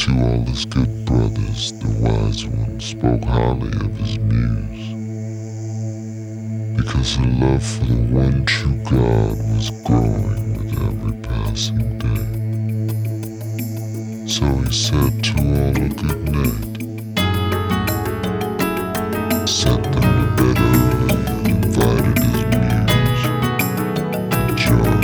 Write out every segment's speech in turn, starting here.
To all his good brothers, the wise one spoke highly of his muse, because her love for the one true God was growing with every passing day. So he said to all a good night, sent them to bed early, and invited his muse to join.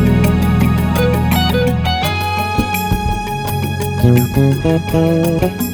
Thank you.